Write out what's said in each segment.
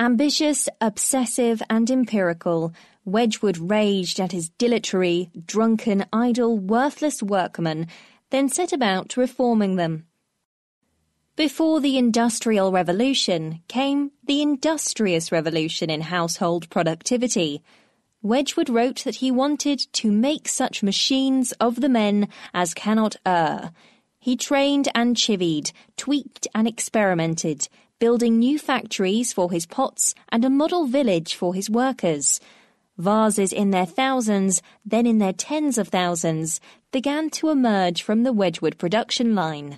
Ambitious, obsessive, and empirical, Wedgwood raged at his dilatory, drunken, idle, worthless workmen, then set about reforming them. Before the Industrial Revolution came the Industrious Revolution in household productivity. Wedgwood wrote that he wanted to make such machines of the men as cannot err. He trained and chivied, tweaked and experimented, building new factories for his pots and a model village for his workers. Vases in their thousands, then in their tens of thousands, began to emerge from the Wedgwood production line.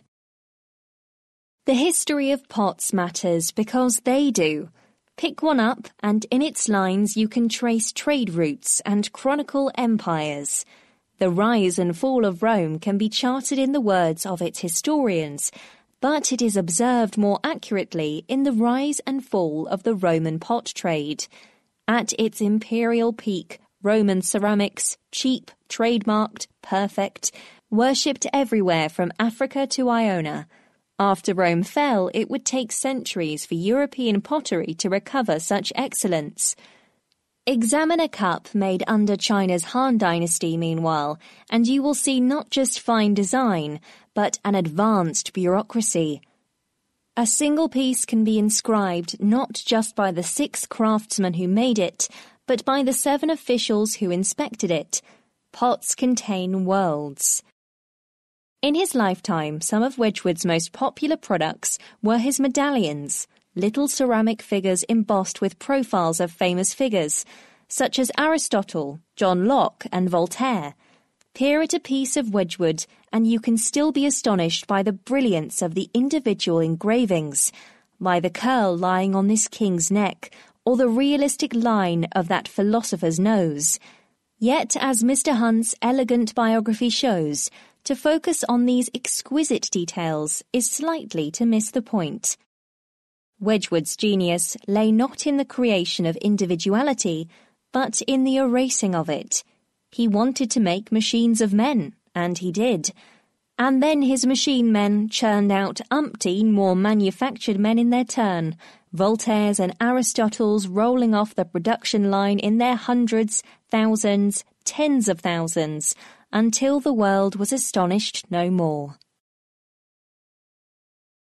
The history of pots matters because they do. Pick one up, and in its lines you can trace trade routes and chronicle empires. The rise and fall of Rome can be charted in the words of its historians, but it is observed more accurately in the rise and fall of the Roman pot trade. At its imperial peak, Roman ceramics, cheap, trademarked, perfect, worshipped everywhere from Africa to Iona. After Rome fell, it would take centuries for European pottery to recover such excellence. Examine a cup made under China's Han Dynasty, meanwhile, and you will see not just fine design, but an advanced bureaucracy. A single piece can be inscribed not just by the 6 craftsmen who made it, but by the 7 officials who inspected it. Pots contain worlds. In his lifetime, some of Wedgwood's most popular products were his medallions, little ceramic figures embossed with profiles of famous figures, such as Aristotle, John Locke, and Voltaire. Peer at a piece of Wedgwood, and you can still be astonished by the brilliance of the individual engravings, by the curl lying on this king's neck, or the realistic line of that philosopher's nose. Yet, as Mr. Hunt's elegant biography shows, to focus on these exquisite details is slightly to miss the point. Wedgwood's genius lay not in the creation of individuality, but in the erasing of it. He wanted to make machines of men, and he did. And then his machine men churned out umpteen more manufactured men in their turn, Voltaire's and Aristotle's rolling off the production line in their hundreds, thousands, tens of thousands, until the world was astonished no more.